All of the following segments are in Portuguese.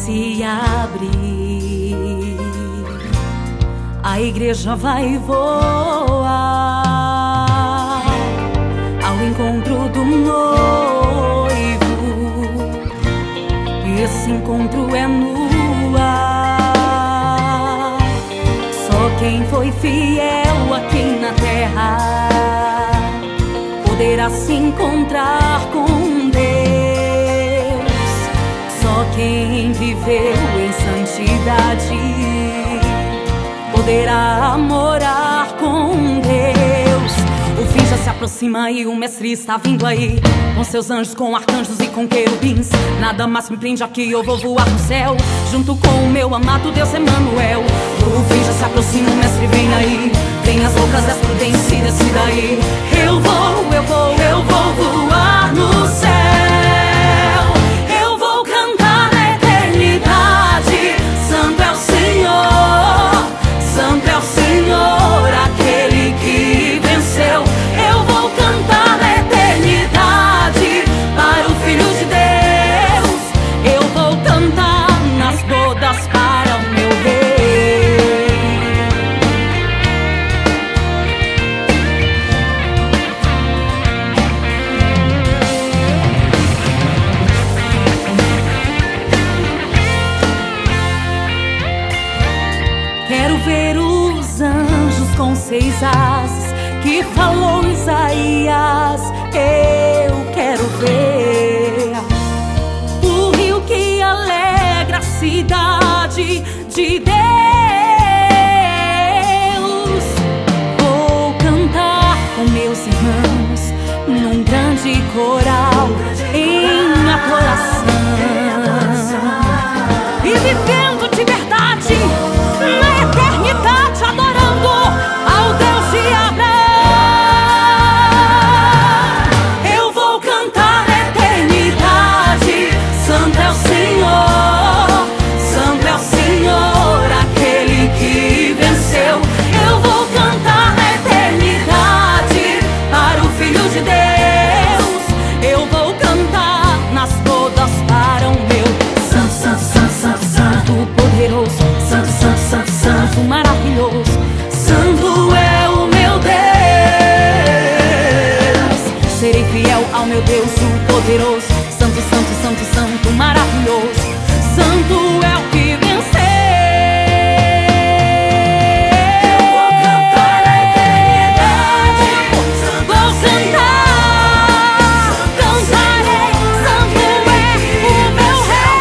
se abrir, a igreja vai voar ao encontro do noivo. Esse encontro é no ar. Só quem foi fiel aqui na terra poderá se encontrar com Deus. Só quem viveu em santidade poderá morar com Deus. O fim já se aproxima e o mestre está vindo aí, com seus anjos, com arcanjos e com querubins. Nada mais me prende aqui, eu vou voar no céu, junto com o meu amado Deus Emanuel. O fim já se aproxima, o mestre vem aí. Vem as loucas, as prudências e desce daí. Eu vou voar no céu. Eu vou cantar na eternidade. Santo é o Senhor, Santo é o Senhor, aquele que venceu. Eu vou cantar na eternidade para o Filho de Deus. Eu vou cantar nas bodas para o meu Rei. Quero ver os anjos com 6 asas que falou Isaías. Eu quero ver o rio que alegra a cidade de Deus. Vou cantar com meus irmãos num grande coral em adoração e vivendo de verdade na eternidade, adorando ao Deus de Abraão. Eu vou cantar na eternidade. Santo é o Senhor, Santo é o Senhor, aquele que venceu. Eu vou cantar na eternidade para o Filho de Deus. Eu vou cantar nas bodas para o meu Santo, Santo, Santo, Santo, Santo, poderoso. Santo, Santo, Santo, Santo, maravilhoso. Santo é o meu Deus. Serei fiel ao meu Deus, o poderoso. Santo, Santo, Santo, Santo, maravilhoso. Santo é o que venceu. Vou cantar na eternidade. Vou cantar, cantarei. Santo é o meu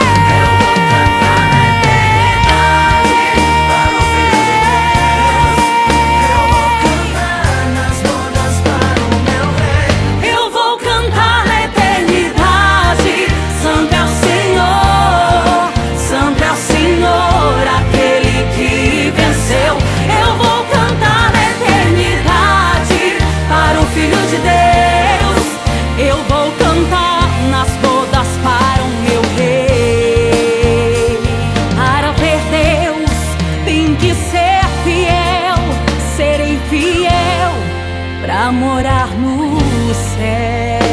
Rei. Eu vou cantar na eternidade. Santo é o Senhor, Santo é o Senhor, aquele que venceu. Eu vou cantar na eternidade para o Filho de Deus. Eu vou cantar nas bodas para o meu Rei. Para ver Deus tem que ser fiel. Serei fiel para morar no céu.